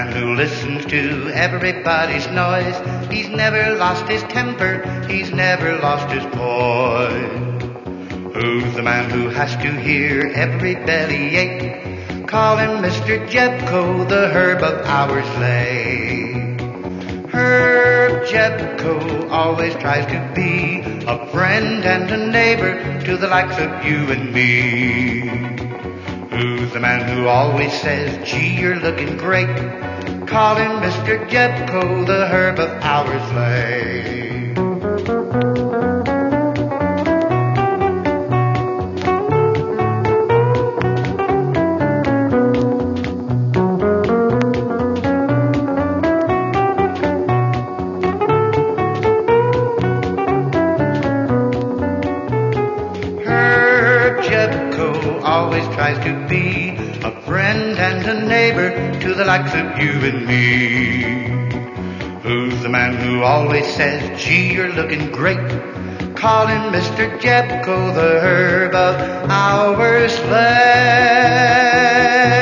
man who listens to everybody's noise. He's never lost his temper, he's never lost his poise. Who's the man who has to hear every bellyache? Call him Mr. Jebco, the Herb of our sleigh. Herb Jebco always tries to be a friend and a neighbor to the likes of you and me. Who's the man who always says, gee, you're looking great? Call him Mr. Jebco, the Herb of our sleigh. Jebco always tries to be a friend and a neighbor to the likes of you and me. Who's the man who always says, gee, you're looking great? Call him Mr. Jebco, the Herb of our sleigh.